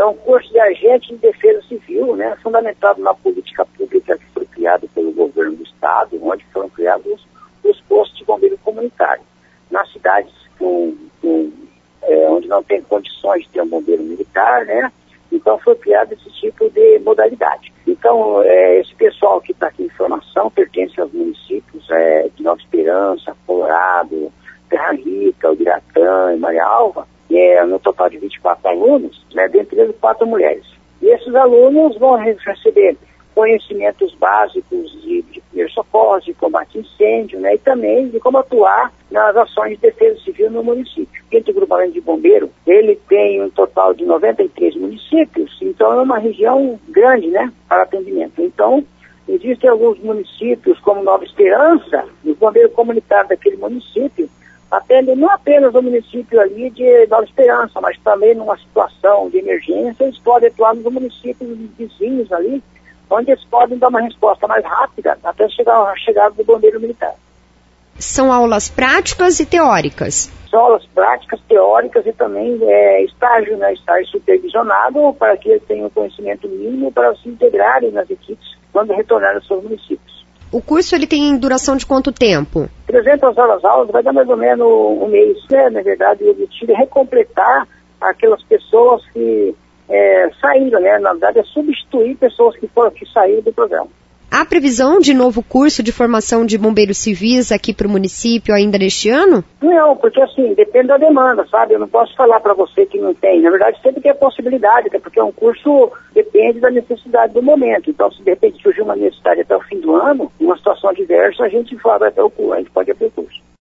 É um curso de agente de defesa civil, né, fundamentado na política pública que foi criada pelo governo do estado, onde foram criados os postos de bombeiro comunitário. Nas cidades onde não tem condições de ter um bombeiro militar, né, então foi criado esse tipo de modalidade. Então, esse pessoal que está aqui em formação pertence aos municípios de Nova Esperança, Colorado, Terra Rica, Ubiratã e Maria Alva, no total de 24 alunos, né, dentre eles 4 mulheres. E esses alunos vão receber conhecimentos básicos de primeiros socorros, de combate a incêndio, né, e também de como atuar nas ações de defesa civil no município. Entre o grupamento de bombeiro, ele tem um total de 93 municípios, então é uma região grande, né, para atendimento. Então, existem alguns municípios, como Nova Esperança, o bombeiro comunitário daquele município atende não apenas o município ali de Nova Esperança, mas também numa situação de emergência, eles podem atuar nos municípios vizinhos ali, onde eles podem dar uma resposta mais rápida até chegar a chegada do bombeiro militar. São aulas práticas e teóricas? São aulas práticas, teóricas e também estágio, né, estágio supervisionado para que eles tenham conhecimento mínimo para se integrarem nas equipes quando retornarem aos seus municípios. O curso ele tem duração de quanto tempo? 300 horas vai dar mais ou menos um mês, né? Na verdade, o objetivo é recompletar aquelas pessoas que saíram, né? Na verdade, é substituir pessoas que saíram do programa. Há previsão de novo curso de formação de bombeiros civis aqui para o município ainda neste ano? Não, porque assim, depende da demanda, sabe? Eu não posso falar para você que não tem. Na verdade, sempre tem a possibilidade, até porque um curso depende da necessidade do momento. Então, se de repente surgir uma necessidade até o fim do ano, uma situação adversa, a gente pode abrir o curso.